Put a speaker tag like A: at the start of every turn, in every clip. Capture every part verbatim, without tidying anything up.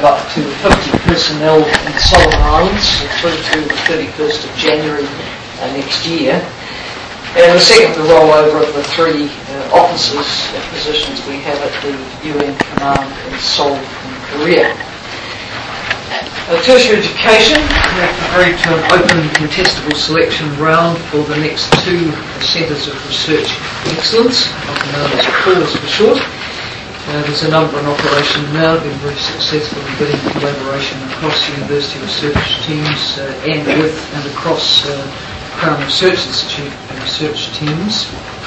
A: of up to fifty personnel in the Solomon Islands through to the thirty-first of January uh, next year. And the second, the rollover of the three uh, officers uh, positions we have at the U N Command in Seoul in Korea. Uh, tertiary education, we have agreed to an open contestable selection round for the next two Centres of Research Excellence, often known as C O R S for short. Uh, there's a number in operation now, been very successful in bidding collaboration across university research teams uh, and with and across uh, Crown Research Institute research teams.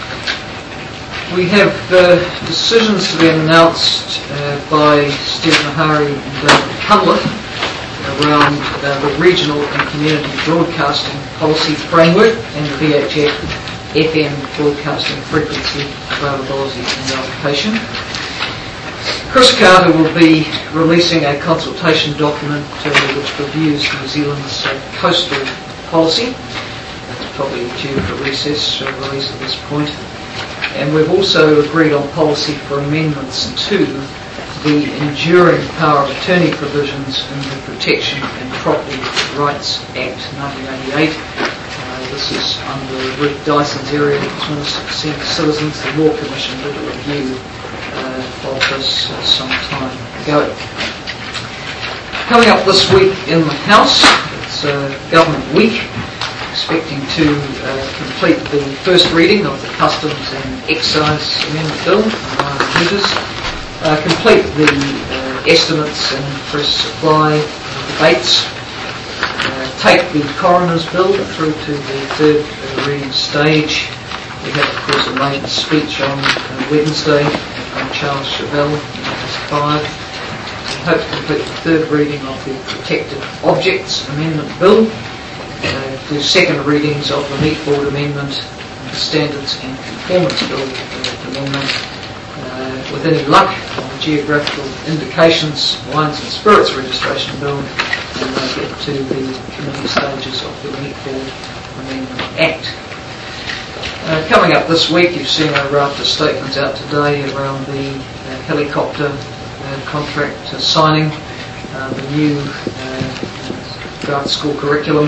A: We have uh, decisions to be announced uh, by Steve Mahari and David Cunliffe around uh, the regional and community broadcasting policy framework and the V H F F M broadcasting frequency availability and allocation. Chris Carter will be releasing a consultation document uh, which reviews New Zealand's uh, coastal policy. That's probably due for recess uh, release at this point. And we've also agreed on policy for amendments to the enduring power of attorney provisions in the Protection and Property Rights Act nineteen eighty-eight. Uh, this is under Rick Dyson's area of Minister for Senior Citizens. The Law Commission did a review uh, of this uh, some time ago. Coming up this week in the House, it's uh, Government Week, expecting to uh, complete the first reading of the Customs and Excise Amendment Bill, among other measures. Uh, complete the uh, estimates and fresh supply debates, uh, take the Coroner's Bill through to the third uh, reading stage. We have, of course, a maiden speech on uh, Wednesday from Charles Chauvel, five. We hope to complete the third reading of the Protected Objects Amendment Bill, uh, do second readings of the Meat Board Amendment, the Standards and Conformance Bill uh, Amendment. Uh, with any luck, on the Geographical Indications, Wines and Spirits Registration Bill, and they'll get to the committee stages of the Meat Board Amendment Act. Uh, coming up this week, you've seen a raft of statements out today around the uh, helicopter uh, contract uh, signing, uh, the new uh, draft school curriculum.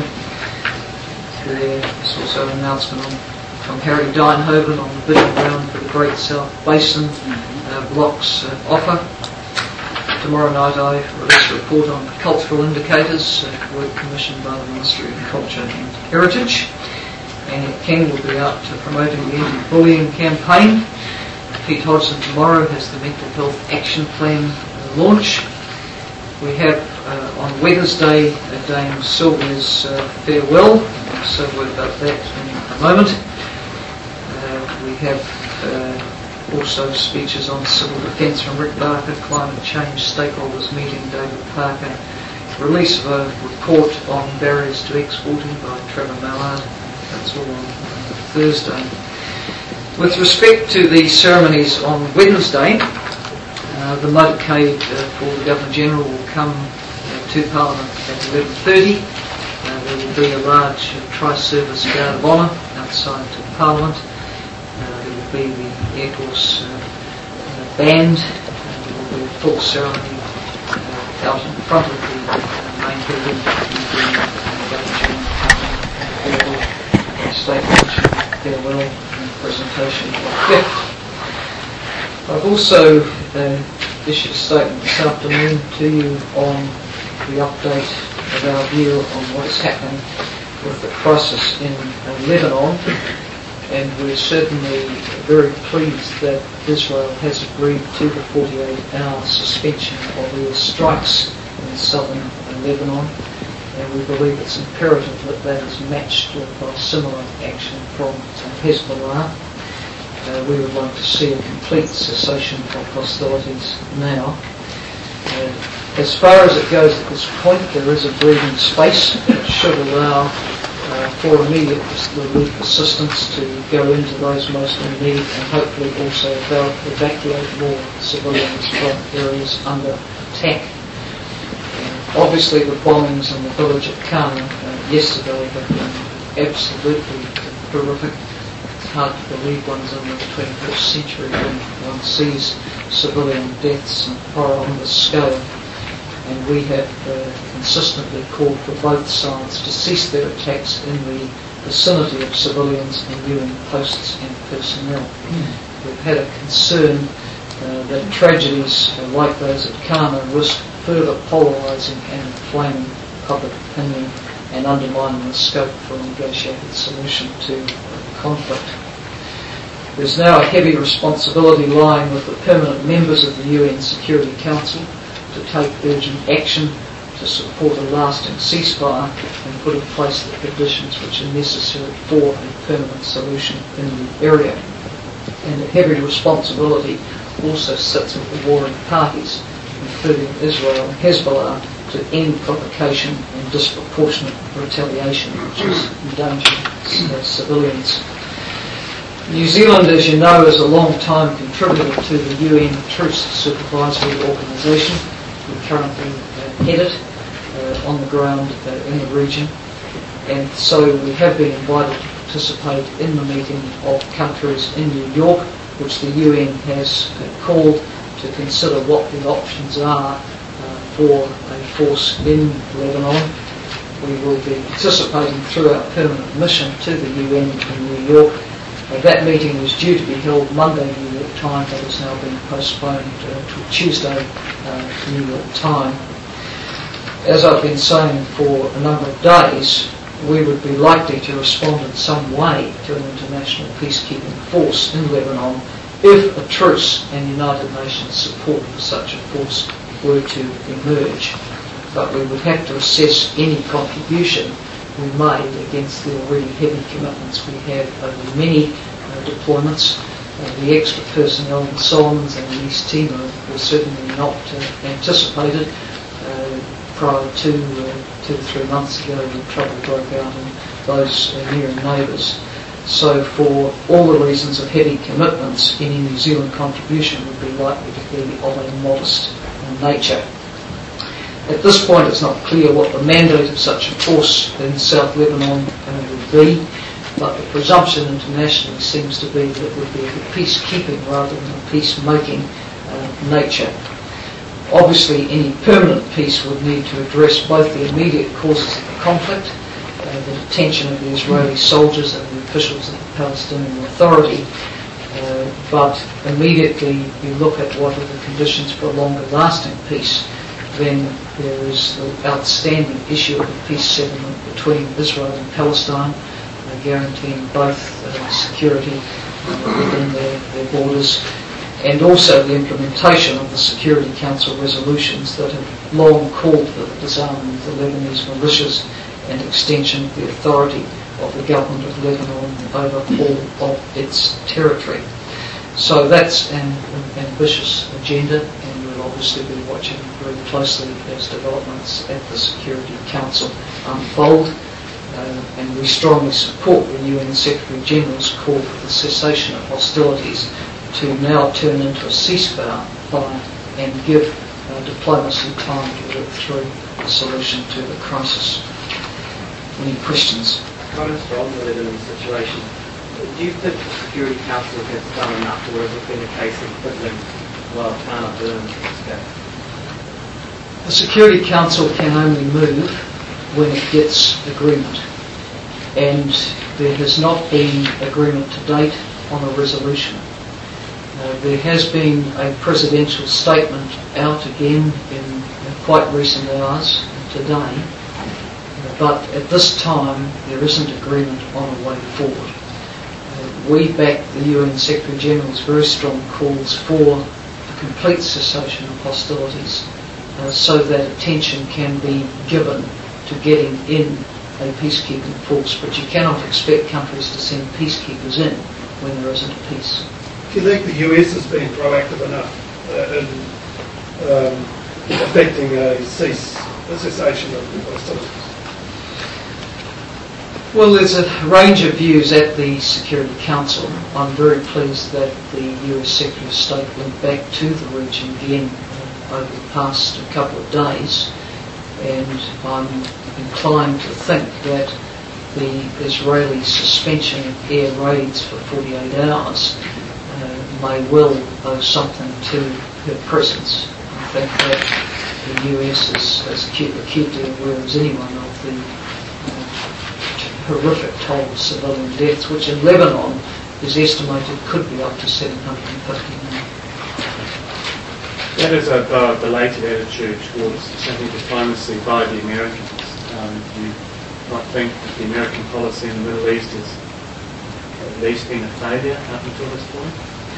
A: There's also an announcement on from Harry Dynhoven on the bidding round for the Great South Basin uh, blocks uh, offer. Tomorrow night I release a report on cultural indicators, uh, work commissioned by the Ministry of Culture and Heritage. Annie King will be out uh, promoting the anti-bullying campaign. Pete Hodgson tomorrow has the Mental Health Action Plan uh, launch. We have uh, on Wednesday uh, Dame Sylvia's uh, farewell, so word about that in a moment. We have uh, also speeches on civil defence from Rick Barker, climate change stakeholders meeting David Parker, release of a report on barriers to exporting by Trevor Mallard. That's all on Thursday. With respect to the ceremonies on Wednesday, uh, the motorcade uh, for the Governor-General will come uh, to Parliament at eleven thirty. Uh, there will be a large uh, tri-service guard of honour outside Parliament. Be the Air Force uh, uh, band, and there will be a full ceremony uh, out in front of the uh, main building, and the state function, farewell and presentation of gift. I've also uh, issued a statement this afternoon to you on the update of our view on what is happening with the crisis in uh, Lebanon. And we're certainly very pleased that Israel has agreed to the forty-eight hour suspension of air strikes in southern Lebanon, and we believe it's imperative that that is matched by similar action from Hezbollah. Uh, we would like to see a complete cessation of hostilities now. Uh, as far as it goes at this point, there is a breathing space that should allow Uh, for immediate relief assistance to go into those most in need and hopefully also evacuate more civilians from areas under attack. Uh, obviously the bombings in the village of Khan uh, yesterday have been absolutely horrific. It's hard to believe one's in the twenty-first century when one sees civilian deaths and horror on this scale. And we have uh, consistently called for both sides to cease their attacks in the vicinity of civilians and U N posts and personnel. Mm. We've had a concern uh, that tragedies uh, like those at Kano risk further polarising and inflaming public opinion and undermining the scope for a negotiated solution to the conflict. There's now a heavy responsibility lying with the permanent members of the U N Security Council to take urgent action to support a lasting ceasefire and put in place the conditions which are necessary for a permanent solution in the area. And a heavy responsibility also sits with the warring parties, including Israel and Hezbollah, to end provocation and disproportionate retaliation which is endangering uh, civilians. New Zealand, as you know, is a long-time contributor to the U N Truce Supervisory Organisation. We currently uh, head it uh, on the ground uh, in the region, and so we have been invited to participate in the meeting of countries in New York, which the U N has uh, called to consider what the options are uh, for a force in Lebanon. We will be participating through our permanent mission to the U N in New York. Uh, that meeting was due to be held Monday New York time, but has now been postponed uh, to Tuesday uh, New York time. As I've been saying for a number of days, we would be likely to respond in some way to an international peacekeeping force in Lebanon if a truce and United Nations support for such a force were to emerge. But we would have to assess any contribution we made against the already heavy commitments we have over many uh, deployments. Uh, the extra personnel in Solomons and in East Timor were certainly not uh, anticipated uh, prior to uh, two or three months ago when trouble broke out in those uh, near neighbours. So for all the reasons of heavy commitments, any New Zealand contribution would be likely to be of a modest uh, nature. At this point, it's not clear what the mandate of such a force in South Lebanon uh, would be, but the presumption internationally seems to be that it would be of a peacekeeping rather than a peacemaking uh, nature. Obviously, any permanent peace would need to address both the immediate causes of the conflict, uh, the detention of the Israeli soldiers and the officials of the Palestinian Authority, uh, but immediately you look at what are the conditions for a longer lasting peace. Then there is the outstanding issue of a peace settlement between Israel and Palestine, uh, guaranteeing both uh, security uh, within their, their borders, and also the implementation of the Security Council resolutions that have long called for the disarming of the Lebanese militias and extension of the authority of the government of Lebanon over all of its territory. So that's an, an ambitious agenda, and we'll obviously be watching very closely as developments at the Security Council unfold. Uh, and we strongly support the U N Secretary General's call for the cessation of hostilities to now turn into a ceasefire and give uh, diplomacy time to work through a solution to the crisis. Any questions?
B: Comments from the Lebanon situation. Do you think the Security Council has done enough, or has it been a case of fiddling while Tana burns escape?
A: The Security Council can only move when it gets agreement, and there has not been agreement to date on a resolution. Uh, there has been a presidential statement out again in, in quite recent hours today, but at this time there isn't agreement on a way forward. Uh, we back the U N Secretary General's very strong calls for a complete cessation of hostilities uh, so that attention can be given to getting in a peacekeeping force, but you cannot expect countries to send peacekeepers in when there isn't a peace.
C: Do you think the U S has been proactive enough uh, in um, affecting a, cease, a cessation of hostilities?
A: Well, there's a range of views at the Security Council. I'm very pleased that the U S Secretary of State went back to the region again uh, over the past couple of days, and I'm inclined to think that the Israeli suspension of air raids for forty-eight hours uh, may well owe something to her presence. I think that the U S is as acute, acutely aware as anyone of the uh, horrific toll of civilian deaths, which in Lebanon is estimated could be up to seven hundred fifty million.
D: That is a uh, belated attitude towards certainly diplomacy by the Americans. Um, do you not think that the American policy in the Middle East has at least been a failure up until this point?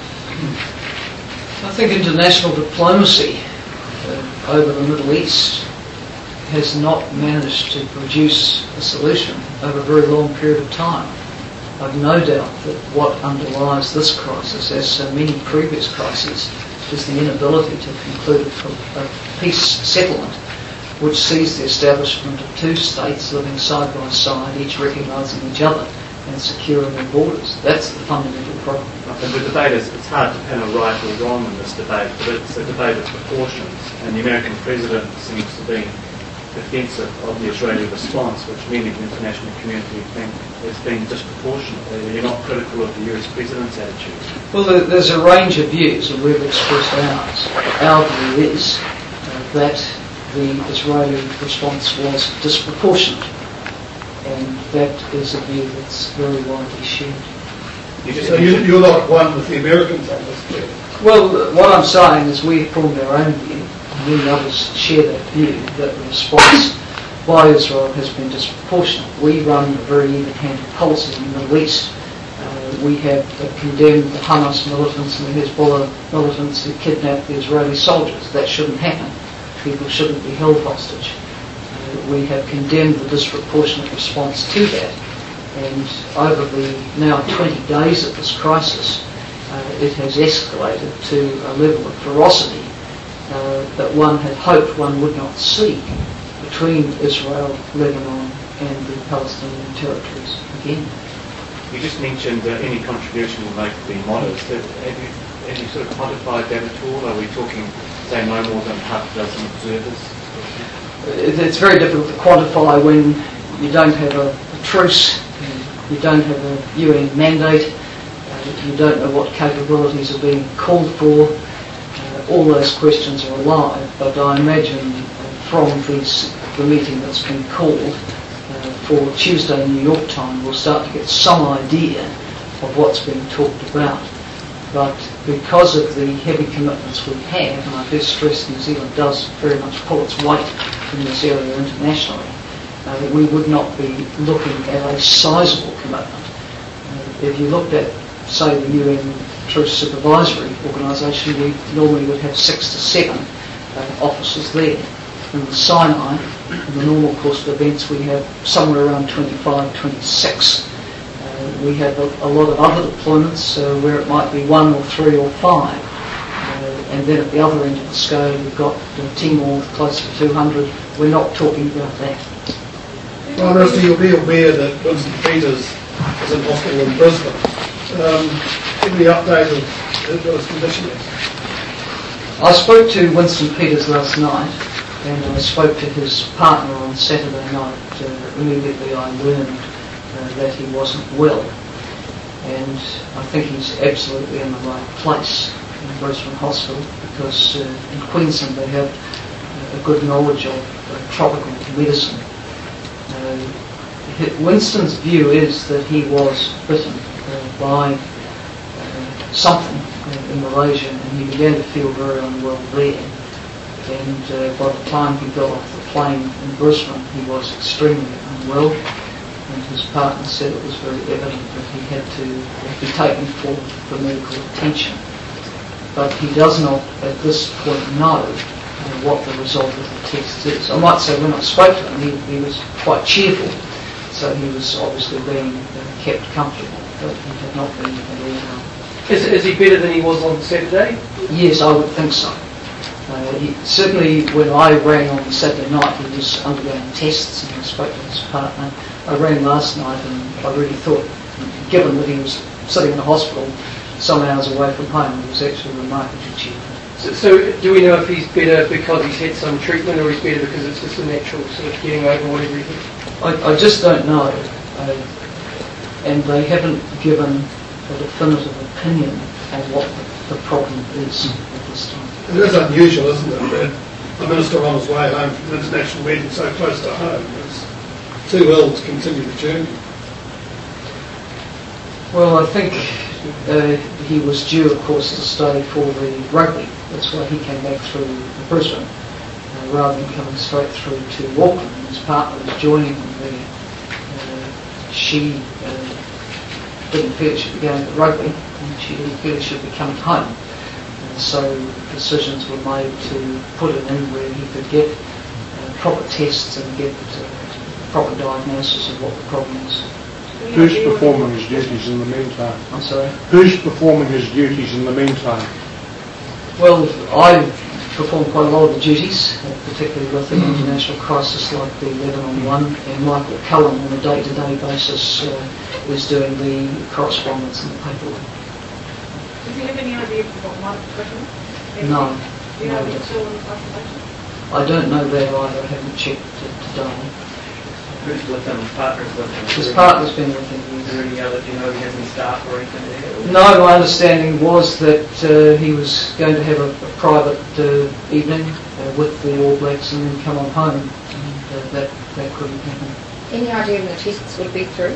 A: I think international diplomacy uh, over the Middle East has not managed to produce a solution over a very long period of time. I've no doubt that what underlies this crisis, as so many previous crises, is the inability to conclude a, a peace settlement which sees the establishment of two states living side by side, each recognising each other and securing their borders. That's the fundamental problem.
D: And the debate is, it's hard to pin a right or wrong in this debate, but it's a debate of proportions, and the American president seems to be defensive of the Israeli response, which many in the international community think has been disproportionate. You're not critical of the U S president's attitude.
A: Well, there's a range of views, and we've expressed ours. Our view is uh, that the Israeli response was disproportionate, and that is a view that's very widely shared.
D: You just
C: So you, you're not one with the Americans on this, Chair?
A: Well, what I'm saying is we formed our own view, and many others share that view, that the response by Israel has been disproportionate. We run a very even-handed policy in the Middle East. Uh, we have uh, condemned the Hamas militants and the Hezbollah militants who kidnapped the Israeli soldiers. That shouldn't happen. People shouldn't be held hostage. Uh, we have condemned the disproportionate response to that. And over the now twenty days of this crisis, uh, it has escalated to a level of ferocity uh, that one had hoped one would not see between Israel, Lebanon and the Palestinian territories again.
D: You just mentioned uh, any contribution will make to be modest. Have, have, you, have you sort of quantified that at all? Are we talking, say, no more than half a dozen observers?
A: It's very difficult to quantify when you don't have a, a truce, you don't have a U N mandate, uh, you don't know what capabilities are being called for. Uh, all those questions are alive, but I imagine uh, from these, the meeting that's been called uh, for Tuesday New York time, we'll start to get some idea of what's being talked about. But because of the heavy commitments we have, and I do stress New Zealand does very much pull its weight in this area internationally, uh, we would not be looking at a sizable commitment. Uh, if you looked at, say, the U N Truce Supervisory Organisation, we normally would have six to seven uh, officers there. In the Sinai, in the normal course of events, we have somewhere around twenty-five, twenty-six. Uh, we have a, a lot of other deployments uh, where it might be one or three or five. Uh, and then at the other end of the scale, we've got uh, Timor, close to two hundred. We're not talking about that.
C: Well, Minister, you'll be aware that Winston Peters is in hospital in Brisbane. Um, give me the update of his condition is.
A: I spoke to Winston Peters last night, and I spoke to his partner on Saturday night. Uh, immediately I learned uh, that he wasn't well, and I think he's absolutely in the right place in Brisbane Hospital, because uh, in Queensland they have uh, a good knowledge of uh, tropical medicine. Uh, Winston's view is that he was bitten uh, by uh, something uh, in Malaysia, and he began to feel very unwell there. And uh, by the time he got off the plane in Brisbane, he was extremely unwell, and his partner said it was very evident that he had to be taken for, for medical attention. But he does not, at this point, know uh, what the result of the test is. I might say when I spoke to him, he, he was quite cheerful, so he was obviously being uh, kept comfortable, but he had not been at all well.
B: Is, is he better than he was on Saturday?
A: Yes, I would think so. Uh, he, certainly when I rang on Saturday night, he was undergoing tests, and I spoke to his partner. I rang last night, and I really thought, given that he was sitting in a hospital some hours away from home, he was actually remarkably cheerful.
B: So, so do we know if he's better because he's had some treatment, or he's better because it's just a natural sort of getting over whatever he did?
A: I, I just don't know, uh, and they haven't given a definitive opinion on what the, the problem is at this time.
C: It is unusual, isn't it, that a minister on his way home from an international wedding so close to home was too ill to continue the journey?
A: Well, I think uh, he was due, of course, to stay for the rugby. That's why he came back through Brisbane, uh, rather than coming straight through to Auckland. His partner was joining him there. Uh, she uh, didn't feel she should be going to rugby, and she didn't feel she should be coming home. And so decisions were made to put him in where he could get uh, proper tests and get uh, proper diagnosis of what the problem is.
E: Who's performing his duties in the meantime?
A: I'm sorry?
E: Who's performing his duties in the meantime?
A: Well, I perform quite a lot of the duties, uh, particularly with an international crisis like the Lebanon one, and Michael Cullen on a day-to-day basis uh, is doing the correspondence and the paperwork.
F: Does he have any idea of what might have happened?
A: No.
F: Do you know
A: no,
F: if he's still in isolation?
A: I don't know that either. I haven't checked it today.
B: Who's with him? Partners with him?
A: His partner's been with him.
B: Is there any other, do you know if he has any staff or anything there?
A: No, my understanding was that uh, he was going to have a, a private uh, evening uh, with the All Blacks and then come on home. And uh, that, that couldn't happen.
G: Any idea when the tests would be through?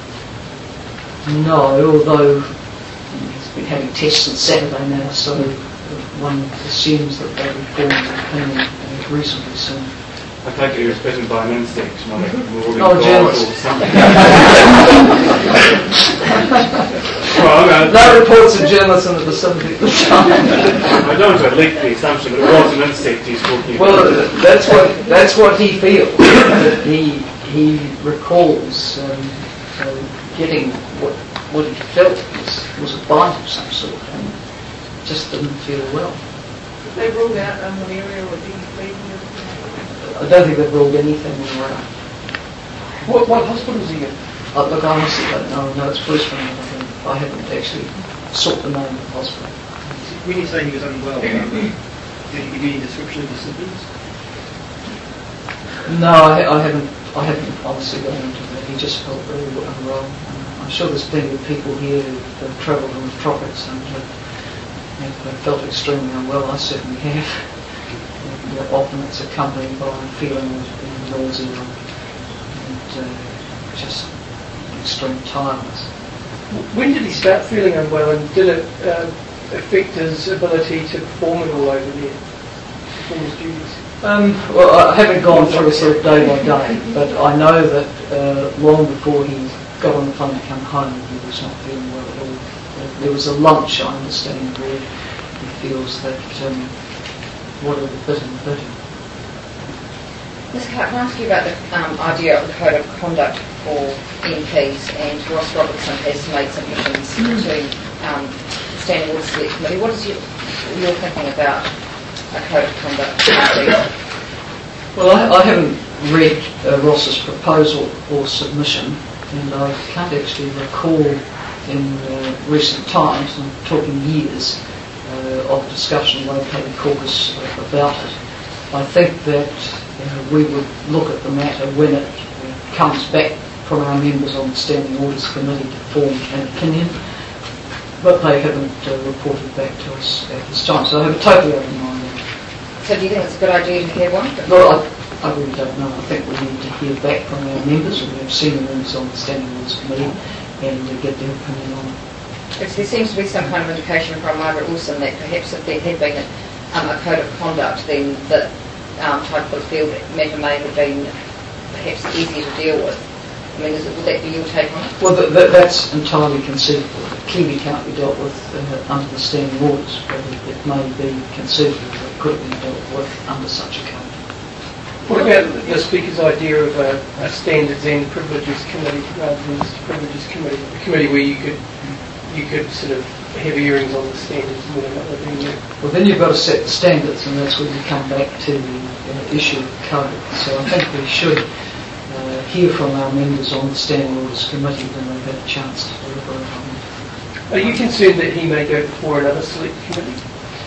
A: No, although he's been having tests since Saturday now, so one assumes that they'll be formed an opinion uh, reasonably soon.
D: I take it he was bitten by an insect, not a moving
A: Oh,
D: dog
A: journalist.
D: or something. Well, no,
A: No reports of journalists in the vicinity at the time.
D: I don't want to leak the assumption that it was an insect he's talking about.
A: Well, that's what that's what he feels. he he recalls um, uh, getting what what he felt was was a bite of some sort, and just didn't feel well.
F: They ruled out um, malaria or dengue fever.
A: I don't think they've ruled anything around.
H: What, what hospital is he in?
A: Uh, look, I honestly don't know. No, it's Brisbane. I think I haven't actually sought the name of the hospital.
H: When you say he was unwell, did he give you any description of the symptoms?
A: No, I, I haven't. I haven't honestly gone into that. He just felt very unwell. I'm sure there's plenty of people here who've travelled in the tropics and have, have felt extremely unwell. I certainly have. And, uh, often it's accompanied by a feeling of nausea and uh, just extreme tiredness.
H: When did he start feeling unwell, and did it uh, affect his ability to perform it all over there, perform his duties?
A: Um, well, I haven't gone through it sort of day by day, but I know that uh, long before he got on the plane to come home, he was not feeling well at all. Uh, there was a lunch, I understand, where he feels that um, whatever bit him, bit him.
G: Miz Clark, can I ask you about the um, idea of the code of conduct for M Ps, and Ross Robertson has made submissions mm. to um, the Standing Orders Select Committee. What is your, your thinking about a code of conduct for M Ps?
A: Well, I, I haven't read uh, Ross's proposal or submission, and I can't actually recall in uh, recent times, I'm talking years, uh, of discussion located caucus uh, about it. I think that uh, we would look at the matter when it uh, comes back from our members on the Standing Orders Committee to form an opinion, but they haven't uh, reported back to us at this time, so I have a totally open mind.
G: So do you think it's a good idea to hear one?
A: Well, I, I really don't know. I think we need to hear back from our members, and we have senior members on the Standing Orders Committee, and uh, get their opinion on it.
G: Because there seems to be some kind of indication from Margaret Wilson that perhaps if there had been a, um, a code of conduct, then the um, Typhoid Field matter may have been perhaps easier to deal with. I mean, is it, would that be your take on it?
A: Well, th- th- that's entirely conceivable. It clearly can't be dealt with uh, under the Standing Orders, but it, it may be conceivable that it could be dealt with under such a code.
H: What about the Speaker's idea of a, a standards and privileges committee rather than just a privileges committee? A committee where you could you could sort of have hearings on the standards and whatever they're doing.
A: Well, then you've got to set the standards, and that's when you come back to the uh, issue of the code. So I think we should uh, hear from our members on the Standing Orders Committee when they've had a chance to deliberate on it.
H: Are you concerned that he may go before another select committee?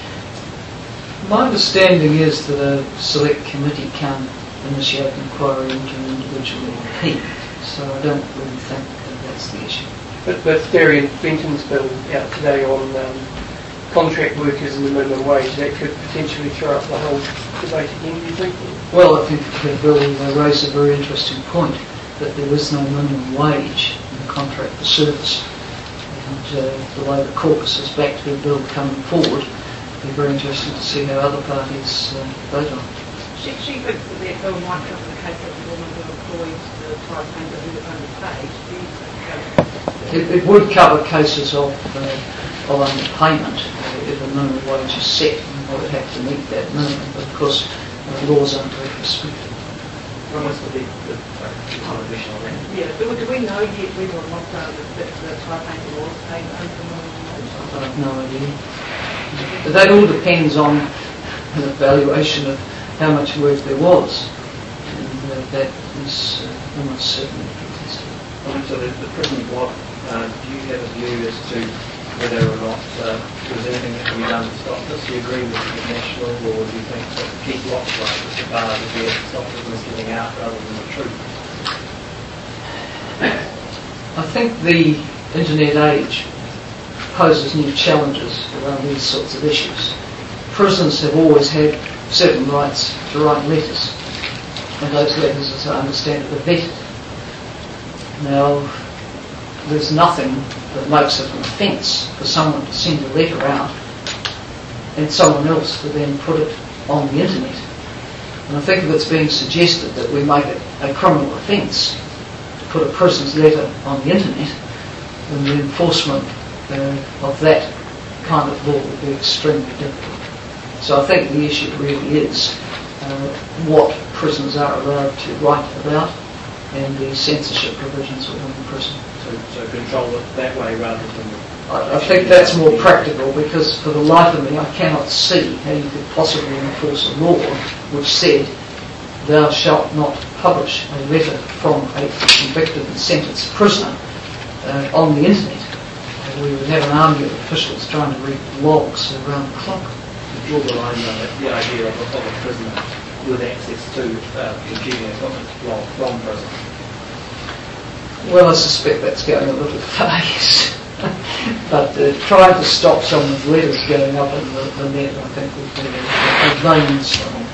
A: My understanding is that a select committee can initiate an inquiry into an individual M P, so I don't really think that that's the issue.
H: But, but Darian Benton's bill out today on um, contract workers and the minimum wage, that could potentially throw up the whole debate again, do you think?
A: Well, I think that Bill uh, raised a very interesting point, that there is no minimum wage in the contract for service. And uh, the way the caucus has backed their bill coming forward, it'll be very interesting to see how other parties uh, vote on it.
F: She, she thinks that their bill might cover the case of the woman who employed the tribe member who was underpaid. Do you think um,
A: It, it would cover cases of, uh, of underpayment uh, if a minimum wage is set, and they would have to meet that minimum. But of course, uh, laws aren't very prescriptive.
B: Almost would be the television on that.
F: yeah, do, do we know yet whether or not uh, the, the tribe member was paid under the minimum wage?
A: I have no idea. But that all depends on an evaluation of how much work there was, and uh, that is uh, almost certainly contested.
D: So the, the present block, uh, do you have a view as to whether or not uh, there's anything that can be done to stop this? Do you agree with the national, or do you think that the key block like Mister Barr is there to stop the getting out rather than the truth?
A: I think the internet age poses new challenges around these sorts of issues. Prisoners have always had certain rights to write letters, and those letters, as I understand it, are vetted. Now, there's nothing that makes it an offence for someone to send a letter out and someone else to then put it on the internet. And I think if it's being suggested that we make it a criminal offence to put a prisoner's letter on the internet, then the enforcement uh, of that kind of law would be extremely difficult. So I think the issue really is uh, what prisoners are allowed to write about and the censorship provisions within the prison.
D: So, so control it that way rather than...
A: I, I think that's more practical, because for the life of me I cannot see how you could possibly enforce a law which said thou shalt not publish a letter from a convicted and sentenced prisoner uh, on the internet. Uh, we would have an army of officials trying to read logs around the clock.
D: Draw the line though at the idea of a, of a prisoner with access to uh, computing equipment while from prison.
A: Well, I suspect that's going a little far, yes. But uh, trying to stop someone's letters going up in the, the net, I think, would be a, a vain struggle.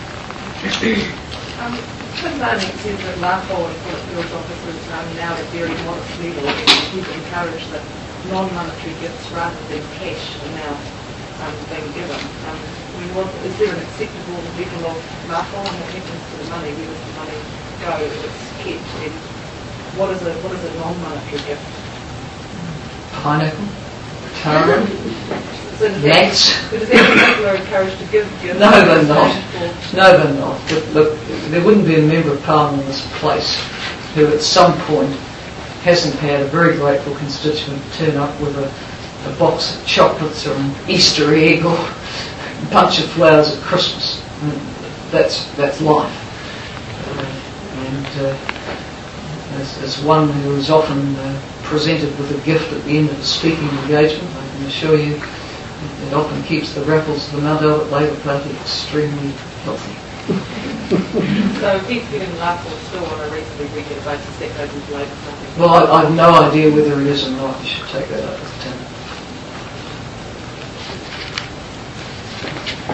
F: Um, Tim Barnett says that Lafo and Philip Fields officers um, now at very modest level, and he's encouraged that non-monetary gifts rather than cash are now um, being given. Um, I mean, what, is there an acceptable level of Lafo and what happens to the money? Where does the money go if it's kept? And what is a what is a non-monetary gift?
A: Pineapple? Taro?
F: So does
A: Nuts?
F: that, does that people are encouraged to give gifts?
A: No, they're not.
F: Or-
A: No, they're not. But look, there wouldn't be a member of Parliament in this place who at some point hasn't had a very grateful constituent turn up with a, a box of chocolates or an Easter egg or a bunch of flowers at Christmas. I mean, that's that's life. Uh, and uh, as, as one who is often uh, presented with a gift at the end of a speaking engagement, I can assure you it often keeps the raffles of the Mount Albert Labour Party extremely healthy.
F: So if he's giving Lafo still on a reasonably regular basis, that goes into Labour something?
A: Well, I, I have no idea whether he is or not. You should take that up with Tim.